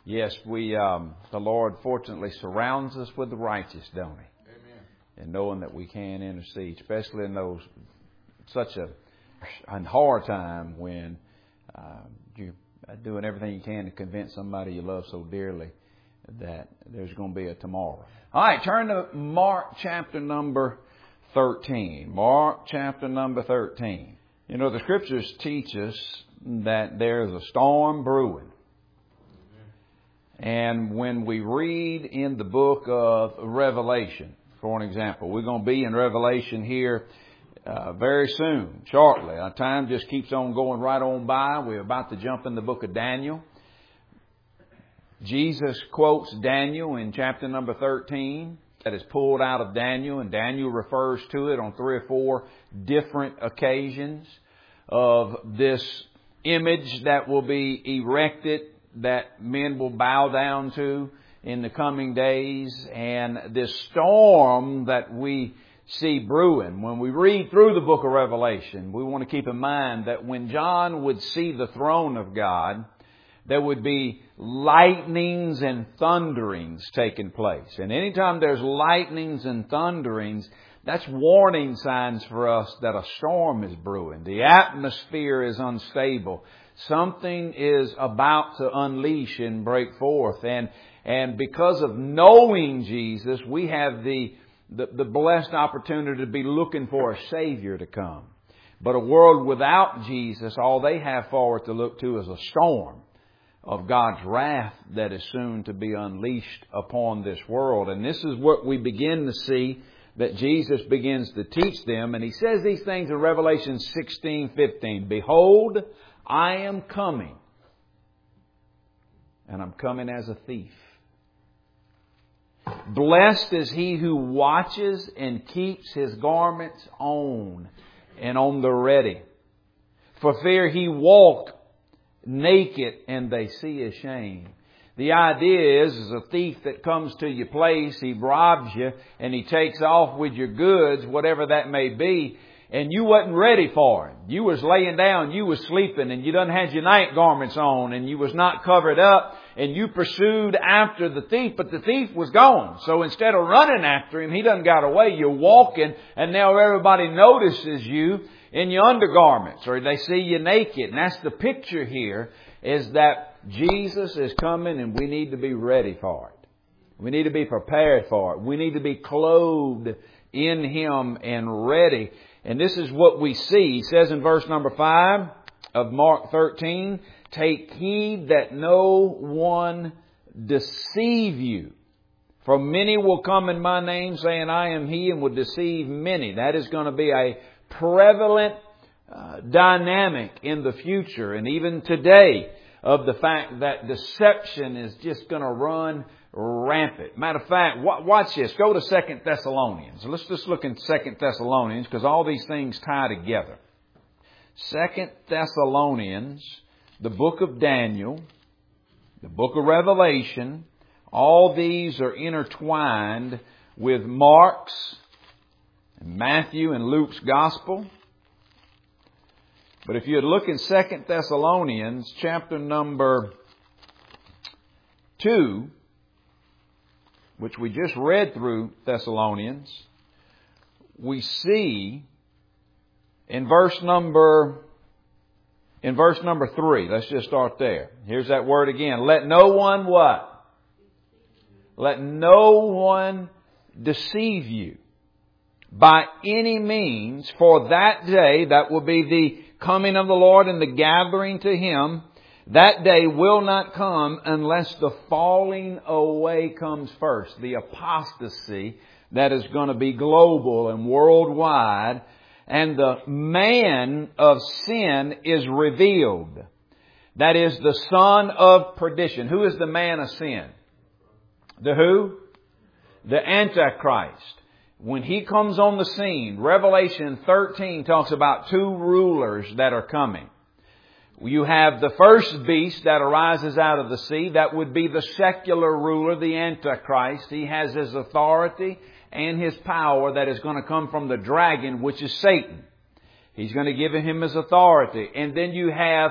Yes, the Lord fortunately surrounds us with the righteous, don't He? Amen. And knowing that we can intercede, especially in such a hard time when you're doing everything you can to convince somebody you love so dearly that there's going to be a tomorrow. All right, turn to Mark chapter number 13. Mark chapter number 13. You know, the Scriptures teach us that there's a storm brewing. And when we read in the book of Revelation, for an example, we're going to be in Revelation here very soon, shortly. Our time just keeps on going right on by. We're about to jump in the book of Daniel. Jesus quotes Daniel in chapter number 13 that is pulled out of Daniel, and Daniel refers to it on 3 or 4 different occasions of this image that will be erected that men will bow down to in the coming days, and this storm that we see brewing. When we read through the book of Revelation, we want to keep in mind that when John would see the throne of God, there would be lightnings and thunderings taking place. And anytime there's lightnings and thunderings, that's warning signs for us that a storm is brewing. The atmosphere is unstable. Something is about to unleash and break forth. And because of knowing Jesus, we have the blessed opportunity to be looking for a Savior to come. But a world without Jesus, all they have forward to look to is a storm of God's wrath that is soon to be unleashed upon this world. And this is what we begin to see that Jesus begins to teach them. And He says these things in Revelation 16:15. Behold, I am coming, and I'm coming as a thief. Blessed is he who watches and keeps his garments on and on the ready. For fear he walk naked and they see his shame. The idea is a thief that comes to your place, he robs you, and he takes off with your goods, whatever that may be, and you wasn't ready for him. You was laying down, you was sleeping, and you done had your night garments on, and you was not covered up, and you pursued after the thief, but the thief was gone. So instead of running after him, he done got away. You're walking, and now everybody notices you in your undergarments, or they see you naked. And that's the picture here, is that Jesus is coming, and we need to be ready for it. We need to be prepared for it. We need to be clothed in Him and ready. And this is what we see. He says in verse number 5 of Mark 13, take heed that no one deceive you. For many will come in my name, saying, I am He, and will deceive many. That is going to be a prevalent dynamic in the future, and even today, of the fact that deception is just going to run rampant. Matter of fact, watch this. Go to 2 Thessalonians. Let's just look in 2 Thessalonians, because all these things tie together. 2 Thessalonians, the book of Daniel, the book of Revelation, all these are intertwined with Mark's, and Matthew and Luke's gospel. But if you'd look in 2 Thessalonians chapter number 2, which we just read through Thessalonians, we see in verse number 3. Let's just start there. Here's that word again. Let no one what? Let no one deceive you by any means, for that day, that will be the coming of the Lord and the gathering to Him, that day will not come unless the falling away comes first. The apostasy that is going to be global and worldwide. And the man of sin is revealed. That is the son of perdition. Who is the man of sin? The who? The Antichrist. When he comes on the scene, Revelation 13 talks about 2 rulers that are coming. You have the first beast that arises out of the sea. That would be the secular ruler, the Antichrist. He has his authority and his power that is going to come from the dragon, which is Satan. He's going to give him his authority. And then you have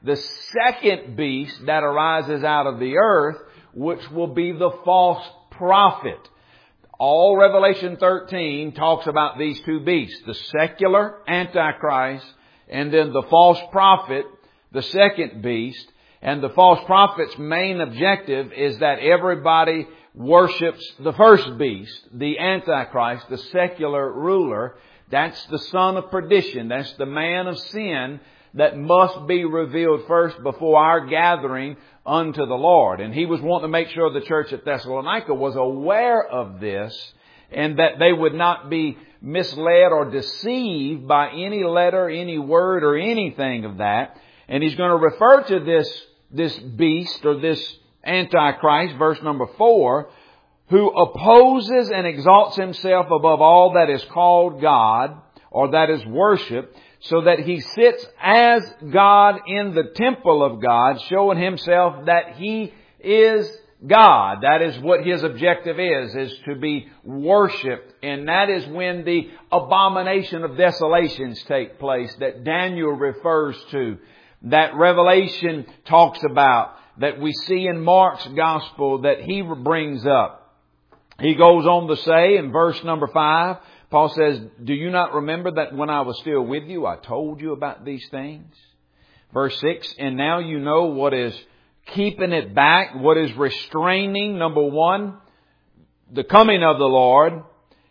the second beast that arises out of the earth, which will be the false prophet. All Revelation 13 talks about these two beasts, the secular Antichrist and then the false prophet, the second beast. And the false prophet's main objective is that everybody worships the first beast, the Antichrist, the secular ruler. That's the son of perdition. That's the man of sin that must be revealed first before our gathering unto the Lord. And he was wanting to make sure the church at Thessalonica was aware of this and that they would not be misled or deceived by any letter, any word, or anything of that. And he's going to refer to this beast or this Antichrist, verse number 4, who opposes and exalts himself above all that is called God or that is worshipped, so that he sits as God in the temple of God, showing himself that he is God. That is what his objective is to be worshipped. And that is when the abomination of desolations take place that Daniel refers to, that Revelation talks about, that we see in Mark's gospel that he brings up. He goes on to say in verse number 5, Paul says, do you not remember that when I was still with you, I told you about these things? Verse 6, and now you know what is keeping it back, what is restraining, number 1, the coming of the Lord,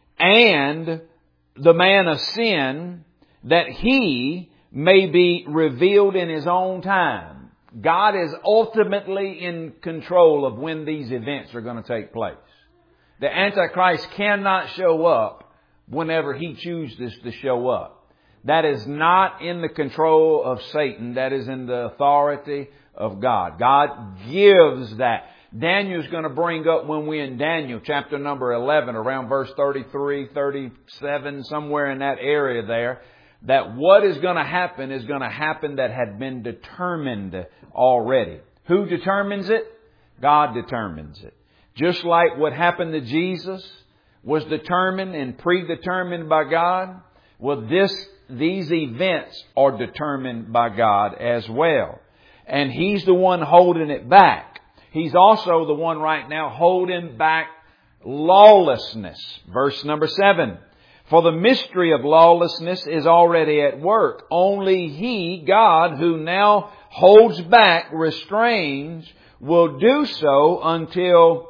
and the man of sin, that he may be revealed in his own time. God is ultimately in control of when these events are going to take place. The Antichrist cannot show up whenever he chooses to show up. That is not in the control of Satan. That is in the authority of God. God gives that. Daniel's going to bring up when we're in Daniel chapter number 11, around verse 33, 37, somewhere in that area there, that what is going to happen that had been determined already. Who determines it? God determines it. Just like what happened to Jesus was determined and predetermined by God. Well, these events are determined by God as well. And He's the one holding it back. He's also the one right now holding back lawlessness. Verse number 7. For the mystery of lawlessness is already at work. Only He, God, who now holds back, restrains, will do so until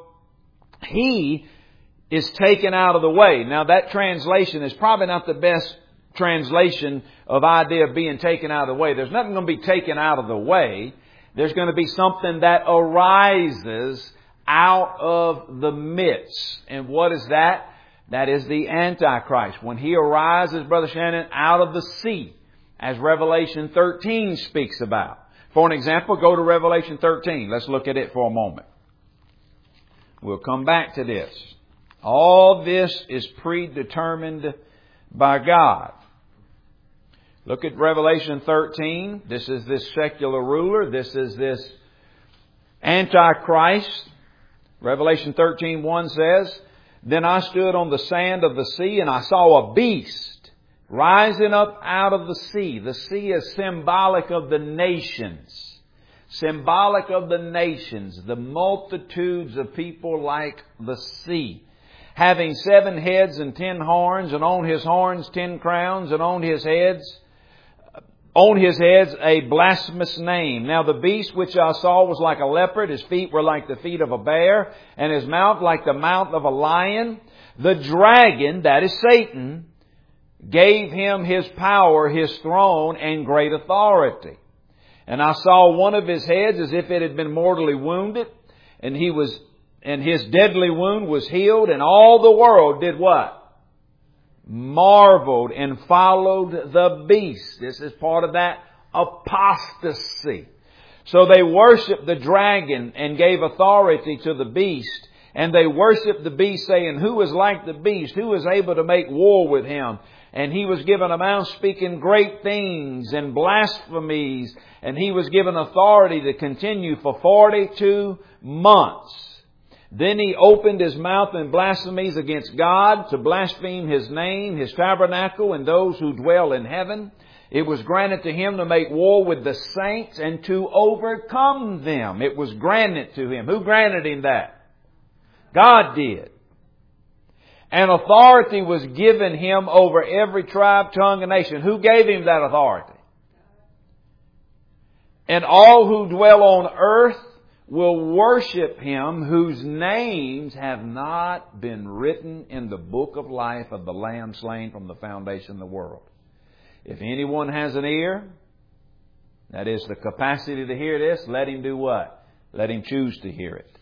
He is taken out of the way. Now that translation is probably not the best translation of idea of being taken out of the way. There's nothing going to be taken out of the way. There's going to be something that arises out of the midst. And what is that? That is the Antichrist. When he arises, Brother Shannon, out of the sea, as Revelation 13 speaks about. For an example, go to Revelation 13. Let's look at it for a moment. We'll come back to this. All this is predetermined by God. Look at Revelation 13. This is this secular ruler. This is this Antichrist. Revelation 13:1 says, Then I stood on the sand of the sea, and I saw a beast rising up out of the sea. The sea is symbolic of the nations. Symbolic of the nations, the multitudes of people like the sea. Having 7 heads and 10 horns, and on his horns 10 crowns, and on his heads a blasphemous name. Now the beast which I saw was like a leopard, his feet were like the feet of a bear, and his mouth like the mouth of a lion. The dragon, that is Satan, gave him his power, his throne, and great authority. And I saw one of his heads as if it had been mortally wounded, and his deadly wound was healed, and all the world did what? Marveled and followed the beast. This is part of that apostasy. So they worshiped the dragon and gave authority to the beast. And they worshiped the beast, saying, Who is like the beast? Who is able to make war with him? And he was given a mouth speaking great things and blasphemies. And he was given authority to continue for 42 months. Then he opened his mouth in blasphemies against God, to blaspheme His name, His tabernacle, and those who dwell in heaven. It was granted to Him to make war with the saints and to overcome them. It was granted to Him. Who granted Him that? God did. And authority was given Him over every tribe, tongue, and nation. Who gave Him that authority? And all who dwell on earth will worship Him, whose names have not been written in the book of life of the Lamb slain from the foundation of the world. If anyone has an ear, that is the capacity to hear this, let him do what? Let him choose to hear it.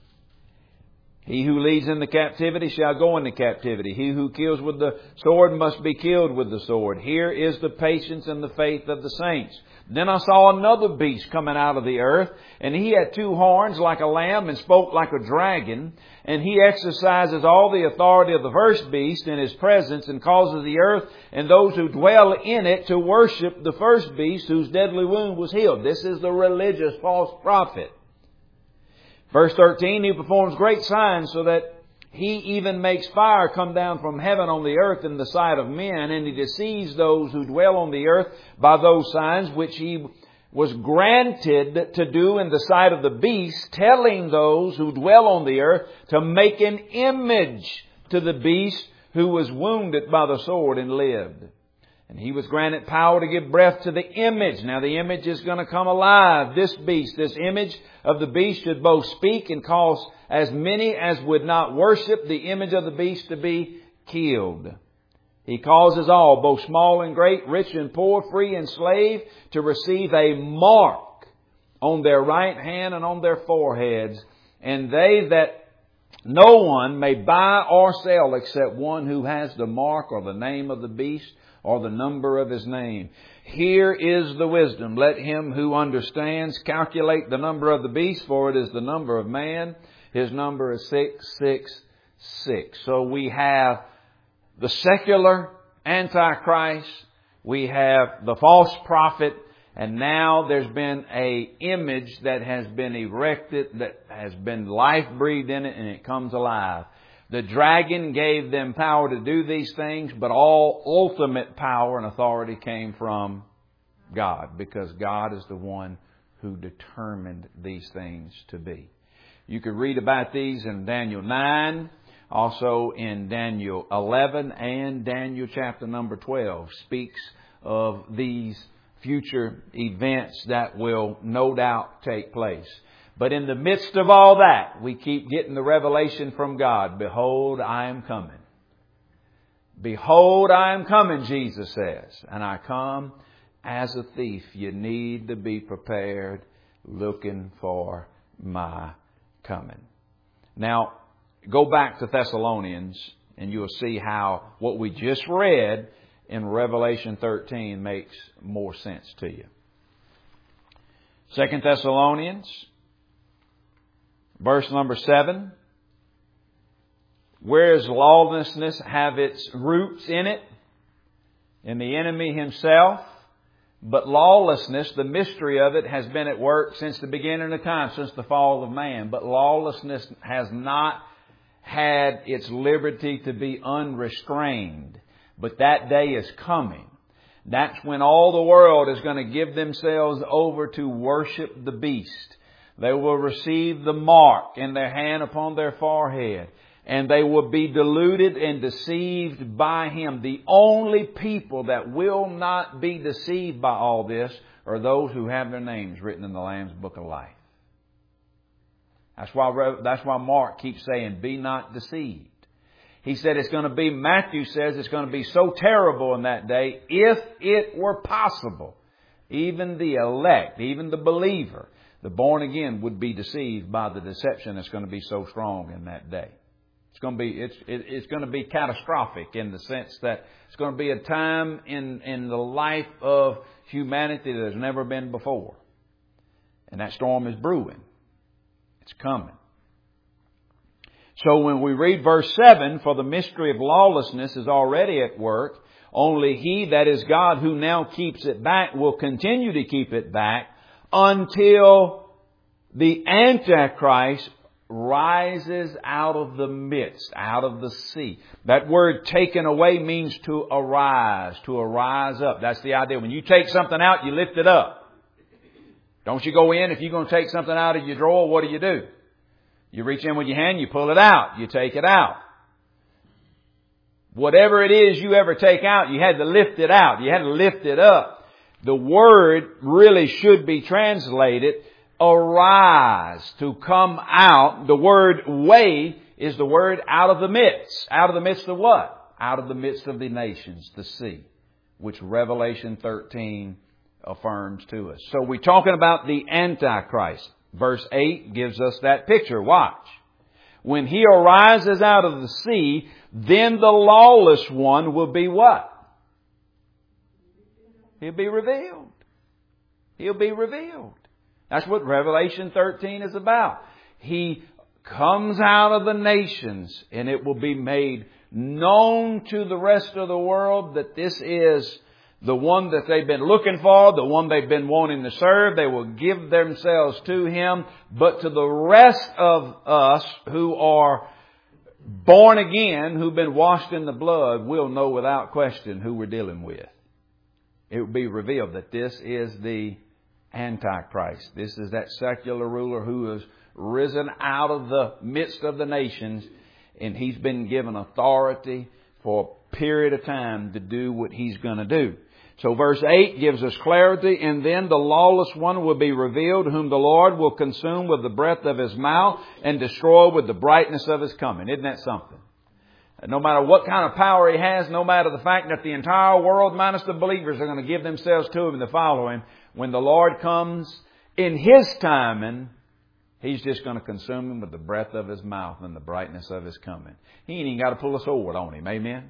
He who leads into captivity shall go into captivity. He who kills with the sword must be killed with the sword. Here is the patience and the faith of the saints. Then I saw another beast coming out of the earth, and he had 2 horns like a lamb and spoke like a dragon. And he exercises all the authority of the first beast in his presence, and causes the earth and those who dwell in it to worship the first beast whose deadly wound was healed. This is the religious false prophet. Verse 13, he performs great signs so that he even makes fire come down from heaven on the earth in the sight of men, and he deceives those who dwell on the earth by those signs which he was granted to do in the sight of the beast, telling those who dwell on the earth to make an image to the beast who was wounded by the sword and lived. And he was granted power to give breath to the image. Now the image is going to come alive. This beast, this image of the beast should both speak and cause as many as would not worship the image of the beast to be killed. He causes all, both small and great, rich and poor, free and slave, to receive a mark on their right hand and on their foreheads. And they that no one may buy or sell except one who has the mark or the name of the beast or the number of his name. Here is the wisdom. Let him who understands calculate the number of the beast, for it is the number of man. His number is 666. So we have the secular Antichrist, we have the false prophet, and now there's been an image that has been erected, that has been life breathed in it, and it comes alive. The dragon gave them power to do these things, but all ultimate power and authority came from God, because God is the one who determined these things to be. You could read about these in Daniel 9, also in Daniel 11, and Daniel chapter number 12 speaks of these future events that will no doubt take place. But in the midst of all that, we keep getting the revelation from God. Behold, I am coming. Behold, I am coming, Jesus says. And I come as a thief. You need to be prepared, looking for my coming. Now, go back to Thessalonians, and you'll see how what we just read in Revelation 13 makes more sense to you. 2 Thessalonians, verse number 7. Whereas lawlessness have its roots in it, in the enemy himself, but lawlessness, the mystery of it, has been at work since the beginning of time, since the fall of man. But lawlessness has not had its liberty to be unrestrained. But that day is coming. That's when all the world is going to give themselves over to worship the beast. They will receive the mark in their hand upon their forehead. And they will be deluded and deceived by him. The only people that will not be deceived by all this are those who have their names written in the Lamb's Book of Life. That's why Mark keeps saying, be not deceived. He said it's going to be, Matthew says it's going to be so terrible in that day, if it were possible, even the elect, even the believer, the born again, would be deceived by the deception that's going to be so strong in that day. It's going to be catastrophic in the sense that it's going to be a time in the life of humanity that has never been before. And that storm is brewing. It's coming. So when we read verse 7, for the mystery of lawlessness is already at work, only he, that is God, who now keeps it back, will continue to keep it back until the Antichrist rises out of the midst, out of the sea. That word taken away means to arise up. That's the idea. When you take something out, you lift it up. Don't you go in, if you're going to take something out of your drawer, what do? You reach in with your hand, you pull it out, you take it out. Whatever it is you ever take out, you had to lift it out. You had to lift it up. The word really should be translated arise, to come out. The word way is the word out of the midst. Out of the midst of what? Out of the midst of the nations, the sea, which Revelation 13 affirms to us. So we're talking about the Antichrist. Verse 8 gives us that picture. Watch. When he arises out of the sea, then the lawless one will be what? He'll be revealed. He'll be revealed. That's what Revelation 13 is about. He comes out of the nations, and it will be made known to the rest of the world that this is the one that they've been looking for, the one they've been wanting to serve. They will give themselves to Him. But to the rest of us who are born again, who've been washed in the blood, we'll know without question who we're dealing with. It will be revealed that this is the Antichrist. This is that secular ruler who has risen out of the midst of the nations, and he's been given authority for a period of time to do what he's going to do. So verse 8 gives us clarity. And then the lawless one will be revealed, whom the Lord will consume with the breath of His mouth and destroy with the brightness of His coming. Isn't that something? No matter what kind of power he has, no matter the fact that the entire world minus the believers are going to give themselves to him and to follow him, when the Lord comes in His timing, He's just going to consume him with the breath of His mouth and the brightness of His coming. He ain't even got to pull a sword on him. Amen?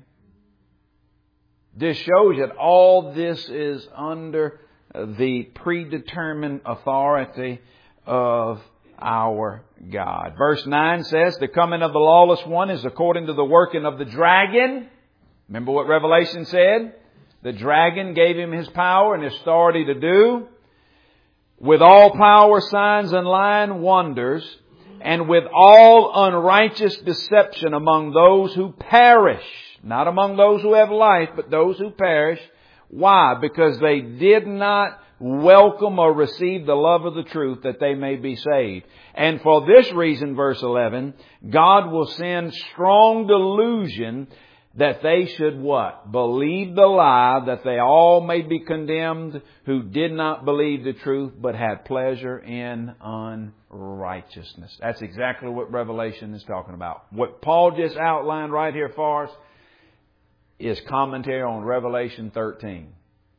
This shows that all this is under the predetermined authority of our God. Verse 9 says, the coming of the lawless one is according to the working of the dragon. Remember what Revelation said? The dragon gave him his power and his authority to do. With all power, signs, and lying wonders, and with all unrighteous deception among those who perish. Not among those who have life, but those who perish. Why? Because they did not welcome or receive the love of the truth that they may be saved. And for this reason, verse 11, God will send strong delusion that they should what? Believe the lie, that they all may be condemned who did not believe the truth but had pleasure in unrighteousness. That's exactly what Revelation is talking about. What Paul just outlined right here for us is commentary on Revelation 13.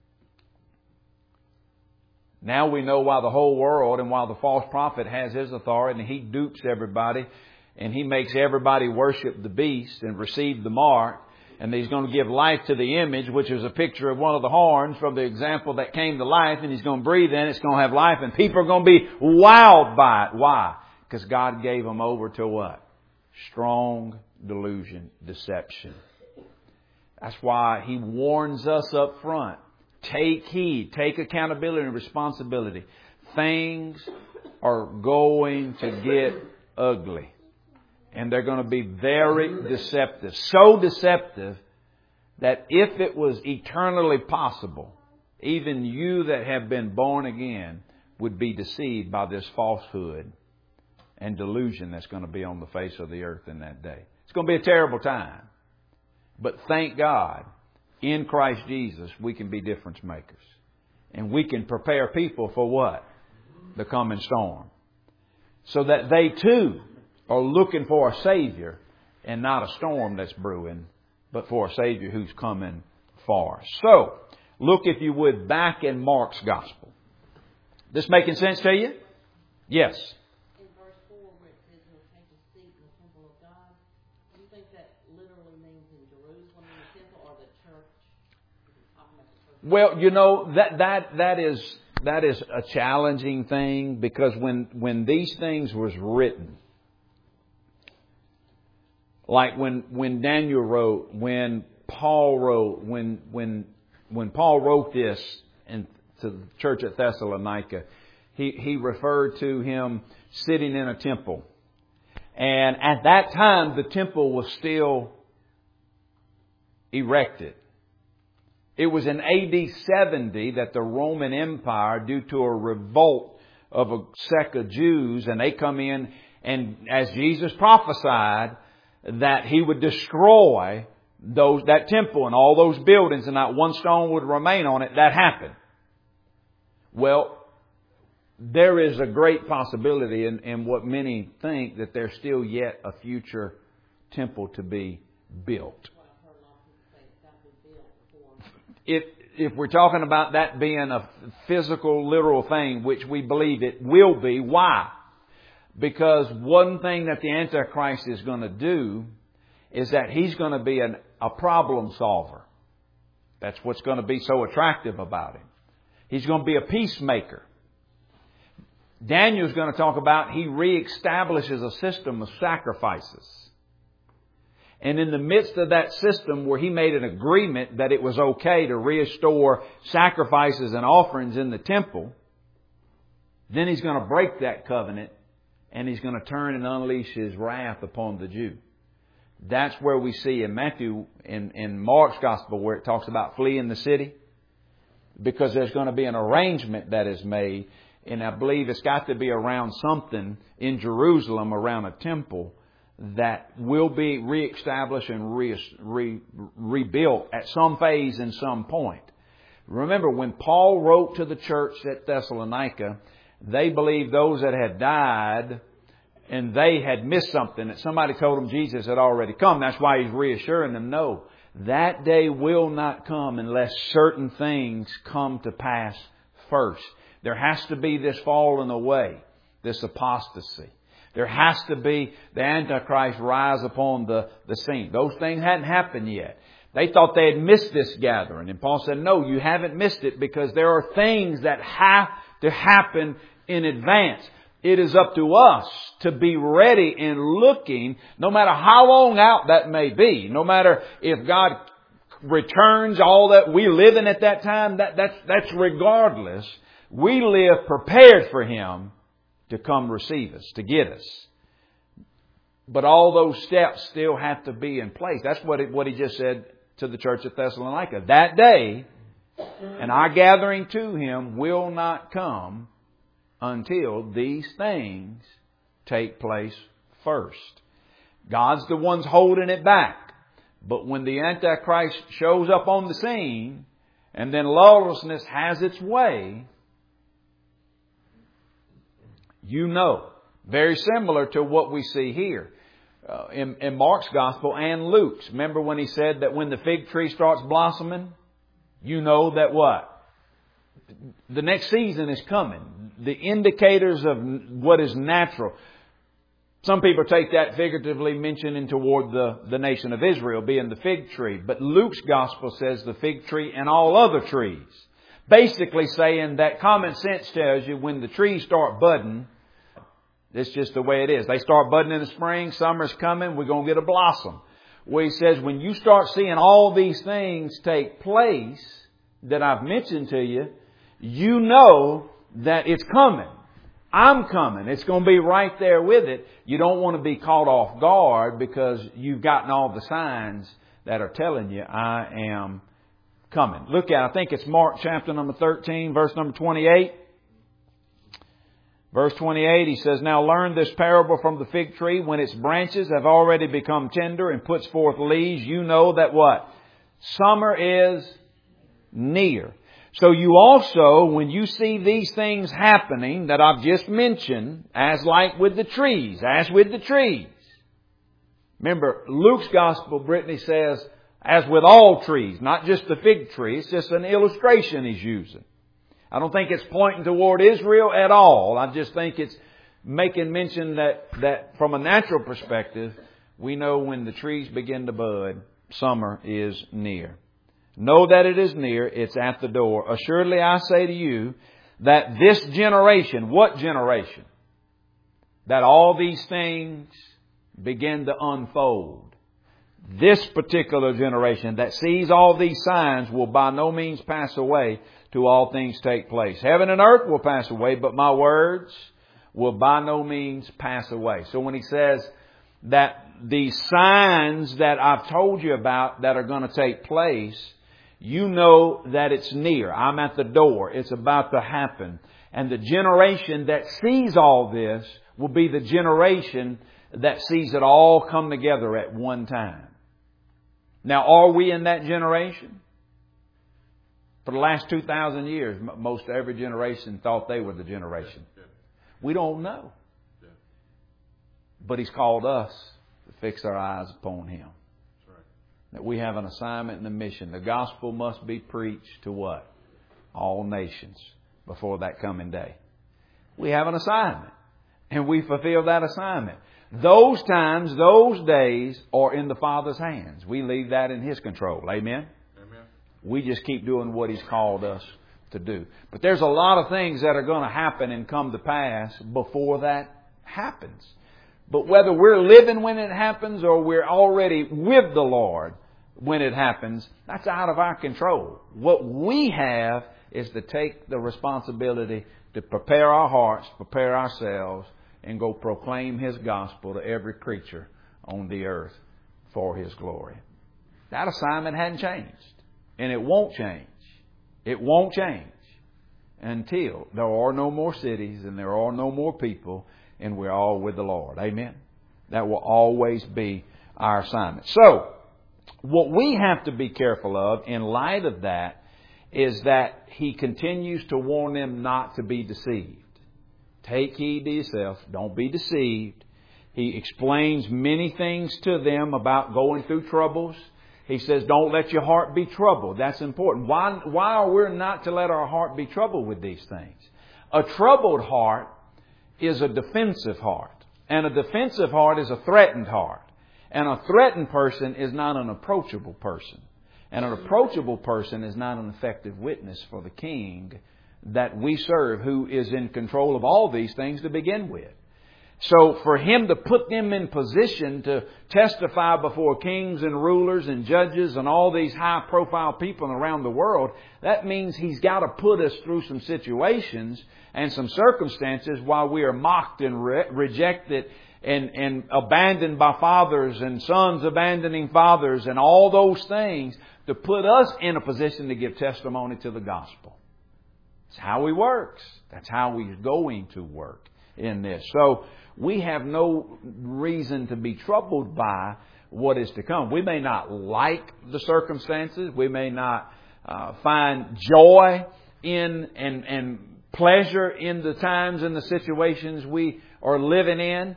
Now we know why the whole world and why the false prophet has his authority, and he dupes everybody, and he makes everybody worship the beast and receive the mark, and he's going to give life to the image, which is a picture of one of the horns from the example that came to life, and he's going to breathe in, it's going to have life, and people are going to be wowed by it. Why? Because God gave them over to what? Strong delusion, deception. That's why He warns us up front. Take heed. Take accountability and responsibility. Things are going to get ugly. And they're going to be very deceptive. So deceptive that if it was eternally possible, even you that have been born again would be deceived by this falsehood and delusion that's going to be on the face of the earth in that day. It's going to be a terrible time. But thank God, in Christ Jesus, we can be difference makers. And we can prepare people for what? The coming storm. So that they too are looking for a Savior, and not a storm that's brewing, but for a Savior who's coming for us. So, look if you would back in Mark's Gospel. This making sense to you? Yes. In verse 4 where it says He'll take His seat in the temple of God, do you think that literally means in Jerusalem in the temple or the church? Well, you know, that is a challenging thing, because when these things was written, like when Daniel wrote, when Paul wrote, when Paul wrote this to the church at Thessalonica, he referred to him sitting in a temple. And at that time, the temple was still erected. It was in AD 70 that the Roman Empire, due to a revolt of a sect of Jews, and they come in, and as Jesus prophesied, that He would destroy that temple and all those buildings, and not one stone would remain on it. That happened. Well, there is a great possibility in what many think, that there's still yet a future temple to be built. If we're talking about that being a physical, literal thing, which we believe it will be, why? Because one thing that the Antichrist is going to do is that he's going to be a problem solver. That's what's going to be so attractive about him. He's going to be a peacemaker. Daniel's going to talk about he reestablishes a system of sacrifices. And in the midst of that system where he made an agreement that it was okay to restore sacrifices and offerings in the temple, then he's going to break that covenant and he's going to turn and unleash his wrath upon the Jew. That's where we see in Matthew, in Mark's Gospel, where it talks about fleeing the city. Because there's going to be an arrangement that is made. And I believe it's got to be around something in Jerusalem, around a temple, that will be reestablished and rebuilt at some phase and some point. Remember, when Paul wrote to the church at Thessalonica, they believed those that had died and they had missed something, that somebody told them Jesus had already come. That's why he's reassuring them, no, that day will not come unless certain things come to pass first. There has to be this falling away, this apostasy. There has to be the Antichrist rise upon the scene. Those things hadn't happened yet. They thought they had missed this gathering. And Paul said, no, you haven't missed it, because there are things that have to happen in advance. It is up to us to be ready and looking, no matter how long out that may be. No matter if God returns all that we live in at that time, that's regardless. We live prepared for Him to come receive us, to get us. But all those steps still have to be in place. That's what he just said to the church at Thessalonica. That day, and our gathering to Him will not come until these things take place first. God's the ones holding it back. But when the Antichrist shows up on the scene, and then lawlessness has its way, you know, very similar to what we see here in Mark's Gospel and Luke's. Remember when he said that when the fig tree starts blossoming, you know that what? The next season is coming. The indicators of what is natural. Some people take that figuratively, mentioning toward the nation of Israel being the fig tree. But Luke's Gospel says the fig tree and all other trees. Basically saying that common sense tells you when the trees start budding, it's just the way it is. They start budding in the spring, summer's coming, we're going to get a blossom. Where he says when you start seeing all these things take place that I've mentioned to you, you know that it's coming. I'm coming. It's going to be right there with it. You don't want to be caught off guard because you've gotten all the signs that are telling you I am coming. Look at, I think it's Mark chapter number 13, verse number 28. Verse 28, he says, now learn this parable from the fig tree. When its branches have already become tender and puts forth leaves, you know that what? Summer is near. So you also, when you see these things happening that I've just mentioned, as like with the trees, as with the trees. Remember, Luke's Gospel, Brittany says, as with all trees, not just the fig tree. It's just an illustration he's using. I don't think it's pointing toward Israel at all. I just think it's making mention that from a natural perspective, we know when the trees begin to bud, summer is near. Know that it is near, it's at the door. Assuredly I say to you that this generation, what generation? That all these things begin to unfold. This particular generation that sees all these signs will by no means pass away till all things take place. Heaven and earth will pass away, but my words will by no means pass away. So when he says, that these signs that I've told you about that are going to take place, you know that it's near. I'm at the door. It's about to happen. And the generation that sees all this will be the generation that sees it all come together at one time. Now, are we in that generation? For the last 2,000 years, most every generation thought they were the generation. We don't know. But He's called us to fix our eyes upon Him. That we have an assignment and a mission. The gospel must be preached to what? All nations before that coming day. We have an assignment. And we fulfill that assignment. Those times, those days are in the Father's hands. We leave that in His control. Amen? We just keep doing what He's called us to do. But there's a lot of things that are going to happen and come to pass before that happens. But whether we're living when it happens or we're already with the Lord when it happens, that's out of our control. What we have is to take the responsibility to prepare our hearts, prepare ourselves, and go proclaim His gospel to every creature on the earth for His glory. That assignment hadn't changed. And it won't change. It won't change until there are no more cities and there are no more people and we're all with the Lord. Amen? That will always be our assignment. So, what we have to be careful of in light of that is that He continues to warn them not to be deceived. Take heed to yourself. Don't be deceived. He explains many things to them about going through troubles. He says, don't let your heart be troubled. That's important. Why are we not to let our heart be troubled with these things? A troubled heart is a defensive heart. And a defensive heart is a threatened heart. And a threatened person is not an approachable person. And an approachable person is not an effective witness for the King that we serve, who is in control of all these things to begin with. So for Him to put them in position to testify before kings and rulers and judges and all these high-profile people around the world, that means He's got to put us through some situations and some circumstances while we are mocked and rejected and abandoned by fathers and sons abandoning fathers and all those things to put us in a position to give testimony to the gospel. That's how He works. That's how He's going to work in this. So we have no reason to be troubled by what is to come. We may not like the circumstances. We may not find joy in and pleasure in the times and the situations we are living in.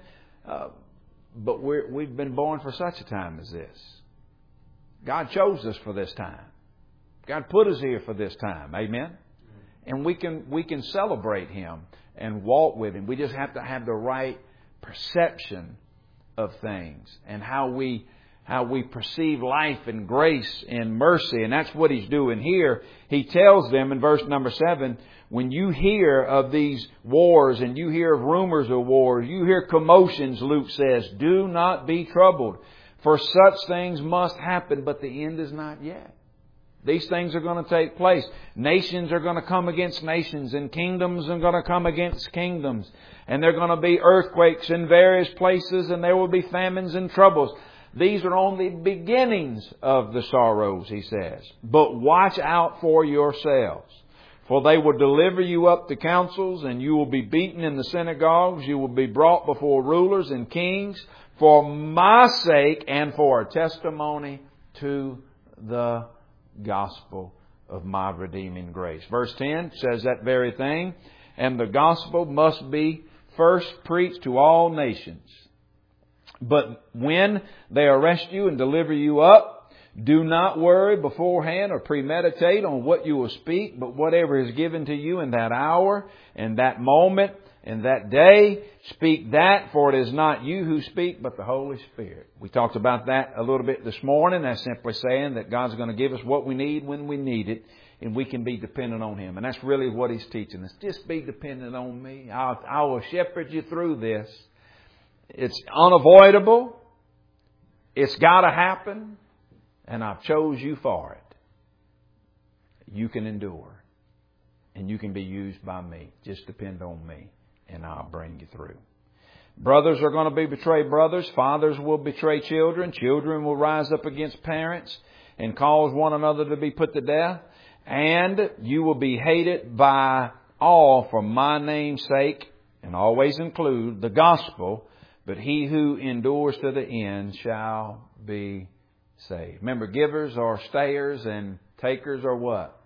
But we've been born for such a time as this. God chose us for this time. God put us here for this time. Amen? And we can celebrate Him and walk with Him. We just have to have the right perception of things and how we perceive life and grace and mercy. And that's what He's doing here. He tells them in verse number 7, when you hear of these wars and you hear of rumors of wars, you hear commotions, Luke says, do not be troubled. For such things must happen, but the end is not yet. These things are going to take place. Nations are going to come against nations, and kingdoms are going to come against kingdoms. And there are going to be earthquakes in various places, and there will be famines and troubles. These are only beginnings of the sorrows, he says. But watch out for yourselves. For they will deliver you up to councils, and you will be beaten in the synagogues. You will be brought before rulers and kings for my sake and for a testimony to the gospel of my redeeming grace. Verse 10 says that very thing. And the gospel must be first preached to all nations. But when they arrest you and deliver you up, do not worry beforehand or premeditate on what you will speak, but whatever is given to you in that hour, in that moment, in that day, speak that, for it is not you who speak, but the Holy Spirit. We talked about that a little bit this morning. That's simply saying that God's going to give us what we need when we need it, and we can be dependent on Him. And that's really what He's teaching us. Just be dependent on me. I will shepherd you through this. It's unavoidable. It's got to happen. And I've chose you for it. You can endure. And you can be used by me. Just depend on me. And I'll bring you through. Brothers are going to betray brothers. Fathers will betray children. Children will rise up against parents and cause one another to be put to death. And you will be hated by all for my name's sake, and always include the gospel. But he who endures to the end shall be saved. Remember, givers are stayers and takers are what?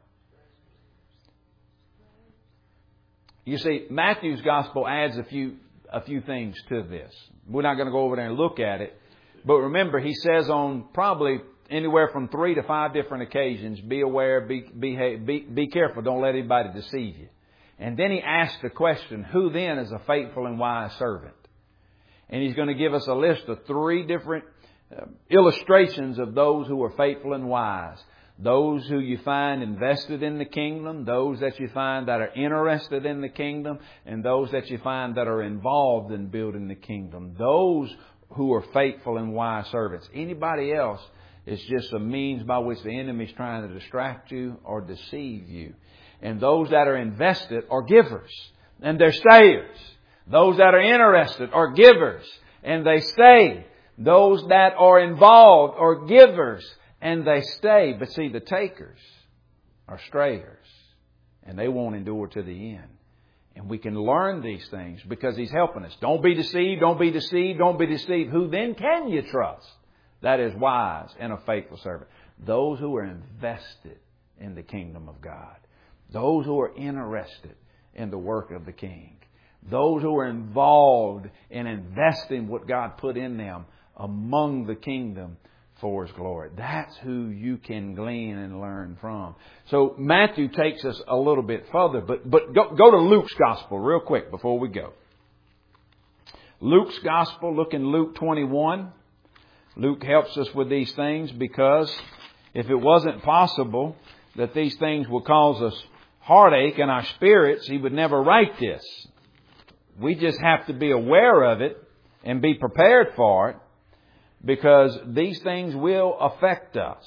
You see, Matthew's gospel adds a few things to this. We're not going to go over there and look at it. But remember, he says on probably anywhere from 3 to 5 different occasions, be aware, be careful, don't let anybody deceive you. And then he asks the question, who then is a faithful and wise servant? And he's going to give us a list of 3 different illustrations of those who are faithful and wise. Those who you find invested in the kingdom, those that you find that are interested in the kingdom, and those that you find that are involved in building the kingdom. Those who are faithful and wise servants. Anybody else is just a means by which the enemy is trying to distract you or deceive you. And those that are invested are givers, and they're stayers. Those that are interested are givers, and they stay. Those that are involved are givers, and they stay. But see, the takers are strayers, and they won't endure to the end. And we can learn these things because He's helping us. Don't be deceived, don't be deceived, don't be deceived. Who then can you trust? That is wise and a faithful servant. Those who are invested in the kingdom of God. Those who are interested in the work of the King. Those who are involved in investing what God put in them among the kingdom for His glory. That's who you can glean and learn from. So Matthew takes us a little bit further, but go to Luke's Gospel real quick before we go. Luke's Gospel, look in Luke 21. Luke helps us with these things because if it wasn't possible that these things would cause us heartache in our spirits, he would never write this. We just have to be aware of it and be prepared for it because these things will affect us.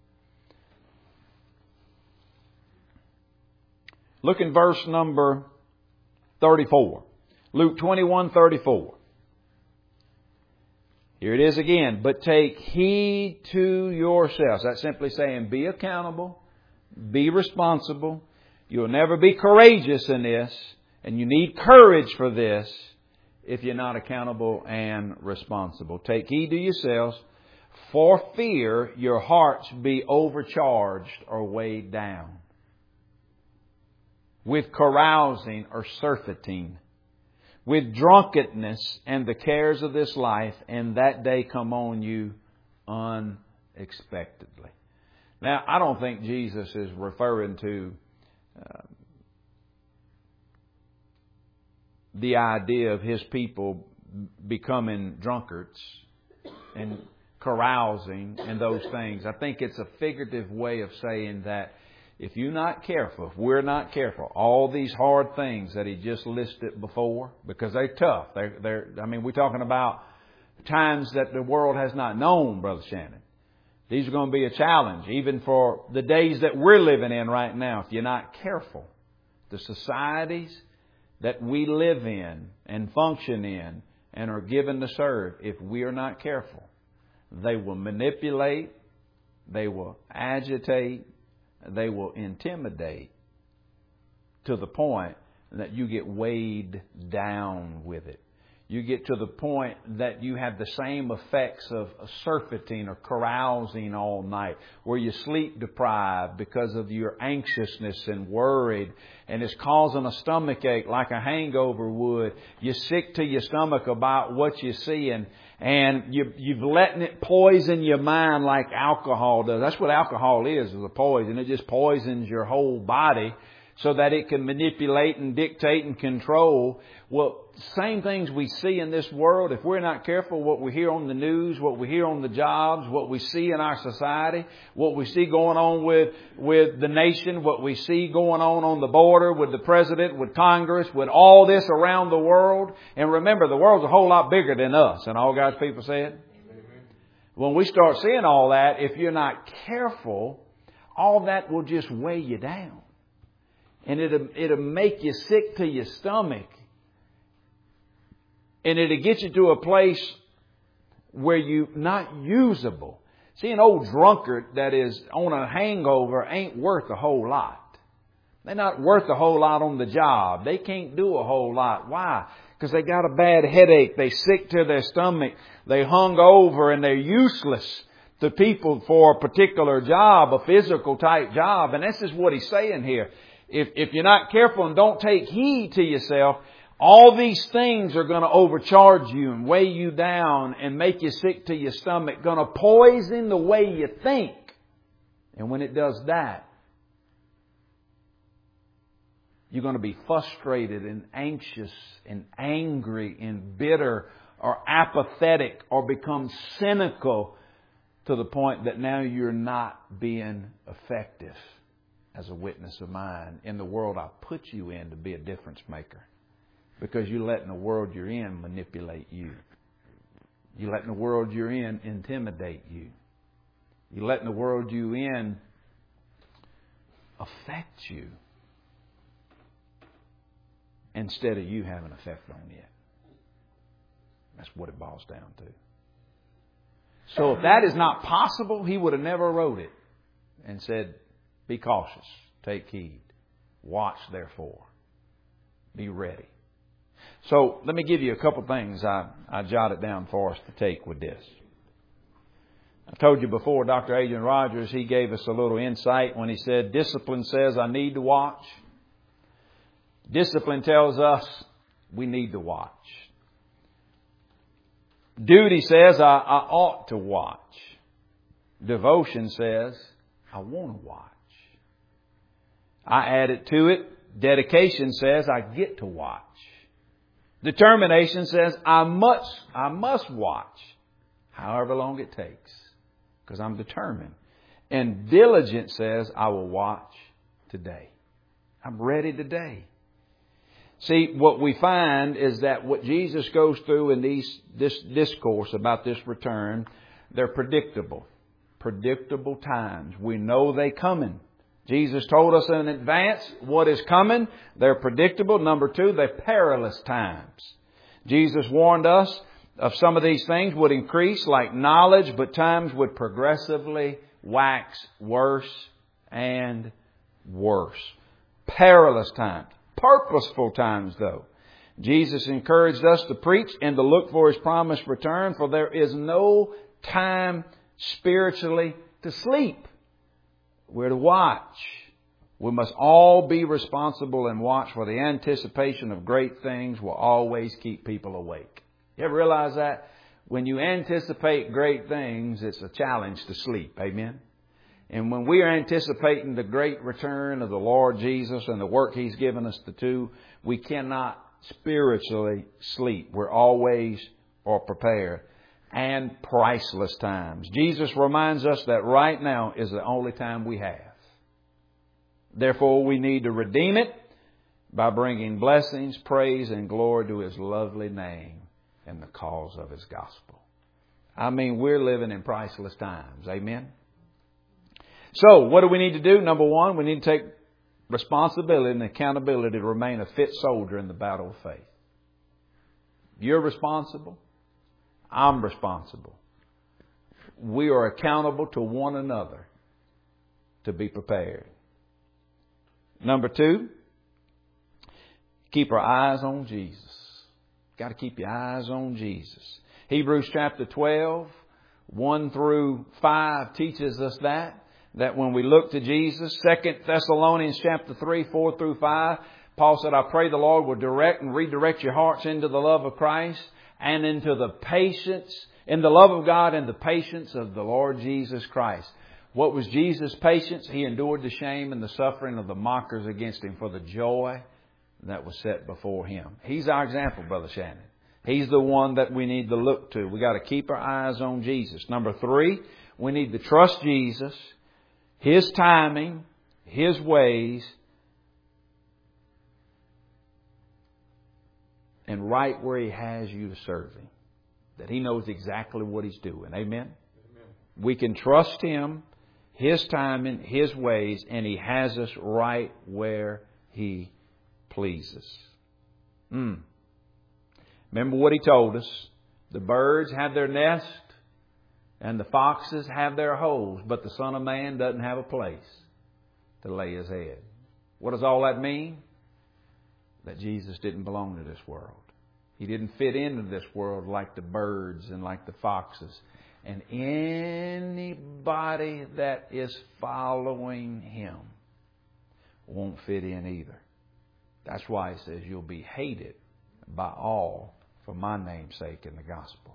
Look in verse number 34. Luke 21:34. Here it is again. But take heed to yourselves. That's simply saying be accountable, be responsible. You'll never be courageous in this, and you need courage for this if you're not accountable and responsible. Take heed to yourselves, for fear your hearts be overcharged or weighed down with carousing or surfeiting, with drunkenness and the cares of this life, and that day come on you unexpectedly. Now, I don't think Jesus is referring to the idea of His people becoming drunkards and carousing and those things. I think it's a figurative way of saying that if you're not careful, if we're not careful, all these hard things that He just listed before, because they're tough. We're talking about times that the world has not known, Brother Shannon. These are going to be a challenge, even for the days that we're living in right now, if you're not careful. The societies that we live in and function in and are given to serve, if we are not careful, they will manipulate, they will agitate, they will intimidate to the point that you get weighed down with it. You get to the point that you have the same effects of surfeiting or carousing all night, where you're sleep deprived because of your anxiousness and worried, and it's causing a stomach ache like a hangover would. You're sick to your stomach about what you're seeing, and you've letting it poison your mind like alcohol does. That's what alcohol is a poison. It just poisons your whole body so that it can manipulate and dictate and control. Well, same things we see in this world. If we're not careful, what we hear on the news, what we hear on the jobs, what we see in our society, what we see going on with the nation, what we see going on the border, with the president, with Congress, with all this around the world. And remember, the world's a whole lot bigger than us. And all God's people said? When we start seeing all that, if you're not careful, all that will just weigh you down. And it'll make you sick to your stomach. And it'll get you to a place where you're not usable. See, an old drunkard that is on a hangover ain't worth a whole lot. They're not worth a whole lot on the job. They can't do a whole lot. Why? Because they got a bad headache. They sick to their stomach. They hung over and they're useless to people for a particular job, a physical type job. And this is what he's saying here. If you're not careful and don't take heed to yourself, all these things are going to overcharge you and weigh you down and make you sick to your stomach. Going to poison the way you think. And when it does that, you're going to be frustrated and anxious and angry and bitter or apathetic or become cynical to the point that now you're not being effective as a witness of mine in the world I put you in to be a difference maker. Because you're letting the world you're in manipulate you. You're letting the world you're in intimidate you. You're letting the world you're in affect you instead of you having an effect on it. That's what it boils down to. So if that is not possible, he would have never wrote it and said, be cautious, take heed, watch therefore, be ready. So let me give you a couple things I jotted down for us to take with this. I told you before, Dr. Adrian Rogers, he gave us a little insight when he said, discipline says I need to watch. Discipline tells us we need to watch. Duty says I ought to watch. Devotion says I want to watch. I added to it, dedication says I get to watch. Determination says I must watch, however long it takes, because I'm determined. And diligence says I will watch today. I'm ready today. See, what we find is that what Jesus goes through in this discourse about this return, they're predictable. Predictable times. We know they're coming. Jesus told us in advance what is coming. They're predictable. Number two, they're perilous times. Jesus warned us of some of these things would increase like knowledge, but times would progressively wax worse and worse. Perilous times. Purposeful times, though. Jesus encouraged us to preach and to look for His promised return, for there is no time spiritually to sleep. We're to watch. We must all be responsible and watch, for the anticipation of great things will always keep people awake. You ever realize that? When you anticipate great things, it's a challenge to sleep. Amen? And when we are anticipating the great return of the Lord Jesus and the work He's given us to do, we cannot spiritually sleep. We're always prepared. And priceless times. Jesus reminds us that right now is the only time we have. Therefore, we need to redeem it by bringing blessings, praise, and glory to His lovely name and the cause of His gospel. I mean, we're living in priceless times. Amen? So, what do we need to do? Number one, we need to take responsibility and accountability to remain a fit soldier in the battle of faith. You're responsible. I'm responsible. We are accountable to one another to be prepared. Number two, keep our eyes on Jesus. Got to keep your eyes on Jesus. Hebrews chapter 12, 1 through 5 teaches us that when we look to Jesus. 2 Thessalonians chapter 3, 4 through 5, Paul said, I pray the Lord will direct and redirect your hearts into the love of Christ and into the patience, in the love of God and the patience of the Lord Jesus Christ. What was Jesus' patience? He endured the shame and the suffering of the mockers against Him for the joy that was set before Him. He's our example, Brother Shannon. He's the one that we need to look to. We got to keep our eyes on Jesus. Number three, we need to trust Jesus, His timing, His ways, and right where He has you to serve Him. That He knows exactly what He's doing. Amen? Amen. We can trust Him, His timing, His ways, and He has us right where He pleases. Remember what He told us. The birds have their nest and the foxes have their holes, but the Son of Man doesn't have a place to lay His head. What does all that mean? That Jesus didn't belong to this world. He didn't fit into this world like the birds and like the foxes. And anybody that is following Him won't fit in either. That's why He says you'll be hated by all for my name's sake in the gospel.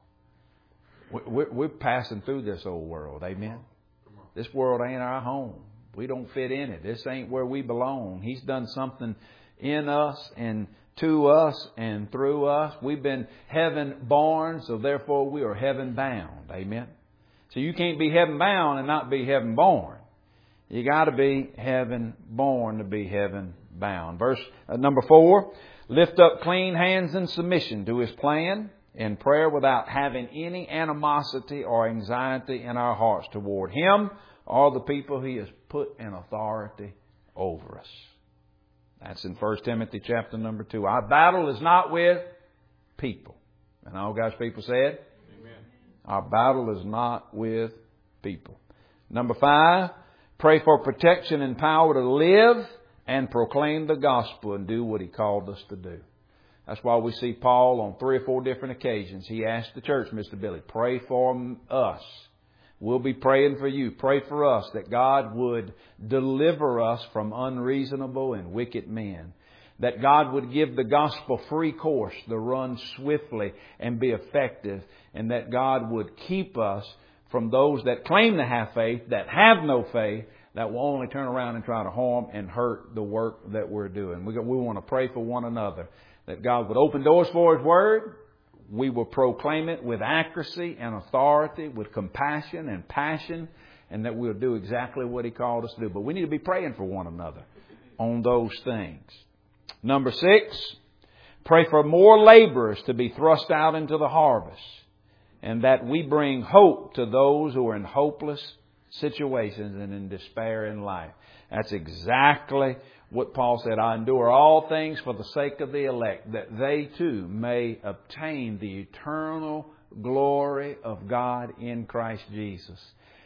We're passing through this old world. Amen? This world ain't our home. We don't fit in it. This ain't where we belong. He's done something in us and to us and through us. We've been heaven born, so therefore we are heaven bound. Amen? So you can't be heaven bound and not be heaven born. You got to be heaven born to be heaven bound. Verse number 4. Lift up clean hands in submission to His plan in prayer without having any animosity or anxiety in our hearts toward Him or the people He has put in authority over us. That's in 1 Timothy chapter number 2. Our battle is not with people. And all God's people said? Amen. Our battle is not with people. Number 5, pray for protection and power to live and proclaim the gospel and do what He called us to do. That's why we see Paul on 3 or 4 different occasions. He asked the church, Mr. Billy, pray for us. We'll be praying for you. Pray for us that God would deliver us from unreasonable and wicked men. That God would give the gospel free course to run swiftly and be effective. And that God would keep us from those that claim to have faith, that have no faith, that will only turn around and try to harm and hurt the work that we're doing. We want to pray for one another. That God would open doors for His Word. We will proclaim it with accuracy and authority, with compassion and passion, and that we'll do exactly what He called us to do. But we need to be praying for one another on those things. Number 6, pray for more laborers to be thrust out into the harvest, and that we bring hope to those who are in hopeless situations and in despair in life. That's exactly what Paul said. I endure all things for the sake of the elect, that they too may obtain the eternal glory of God in Christ Jesus.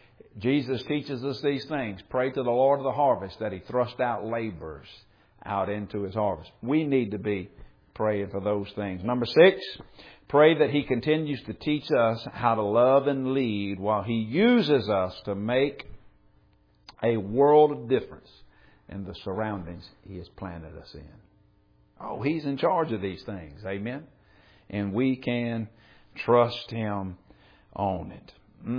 Jesus teaches us these things. Pray to the Lord of the harvest that He thrust out laborers out into His harvest. We need to be praying for those things. Number 6, pray that He continues to teach us how to love and lead while He uses us to make a world of difference in the surroundings He has planted us in. Oh, He's in charge of these things. Amen? And we can trust Him on it.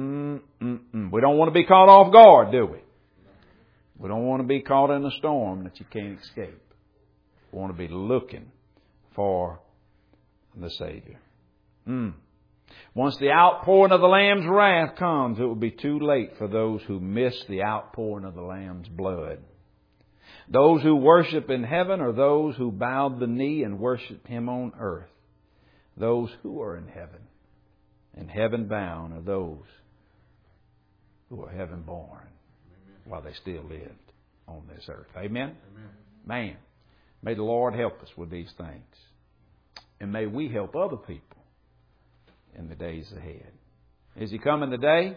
We don't want to be caught off guard, do we? We don't want to be caught in a storm that you can't escape. We want to be looking for the Savior. Once the outpouring of the Lamb's wrath comes, it will be too late for those who miss the outpouring of the Lamb's blood. Those who worship in heaven are those who bowed the knee and worship Him on earth. Those who are in heaven and heaven bound are those who are heaven born while they still lived on this earth. Amen? Amen. Man, may the Lord help us with these things. And may we help other people in the days ahead. Is He coming today?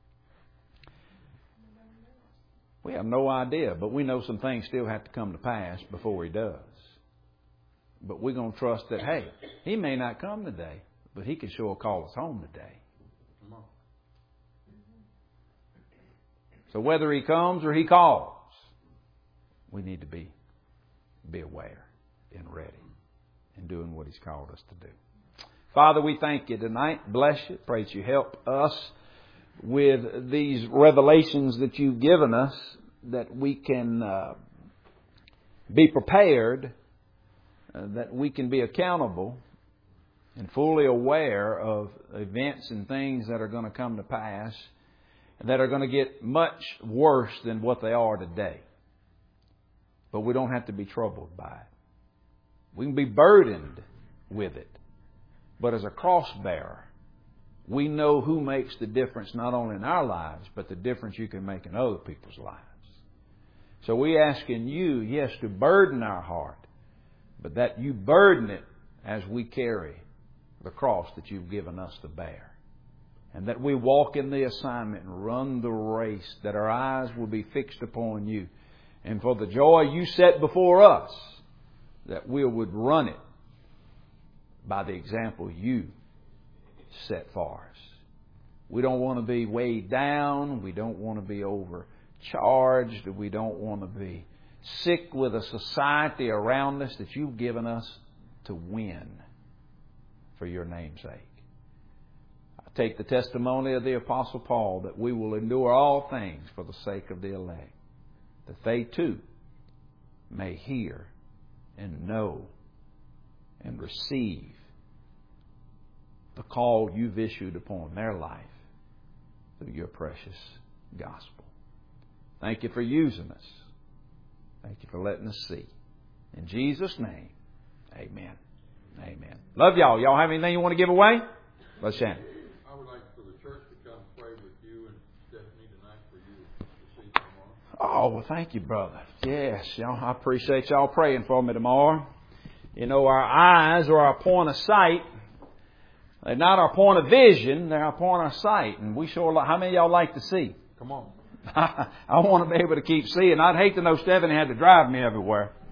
We have no idea, but we know some things still have to come to pass before He does. But we're going to trust that, hey, He may not come today, but He can sure call us home today. So whether He comes or He calls, we need to be aware and ready and doing what He's called us to do. Father, we thank You tonight. Bless You. Pray that You help us with these revelations that You've given us, that we can be prepared, that we can be accountable and fully aware of events and things that are going to come to pass, that are going to get much worse than what they are today. But we don't have to be troubled by it. We can be burdened with it. But as a cross bearer, we know who makes the difference not only in our lives, but the difference You can make in other people's lives. So we asking You, yes, to burden our heart, but that You burden it as we carry the cross that you've given us to bear. And that we walk in the assignment and run the race, that our eyes will be fixed upon you. And for the joy you set before us, that we would run it by the example you set for us. We don't want to be weighed down. We don't want to be overcharged. We don't want to be sick with a society around us that you've given us to win for your name's sake. I take the testimony of the Apostle Paul that we will endure all things for the sake of the elect, that they too may hear and know and receive the call you've issued upon their life through your precious gospel. Thank you for using us. Thank you for letting us see. In Jesus' name, amen. Amen. Love y'all. Y'all have anything you want to give away? Let's Shannon. I would like for the church to come pray with you and Stephanie tonight for you to see tomorrow. Oh, well, thank you, brother. Yes, y'all. I appreciate y'all praying for me tomorrow. You know, our eyes are our point of sight. They're not our point of vision. They're our point of sight. And we sure like, how many of y'all like to see? Come on. I want to be able to keep seeing. I'd hate to know Stephanie had to drive me everywhere.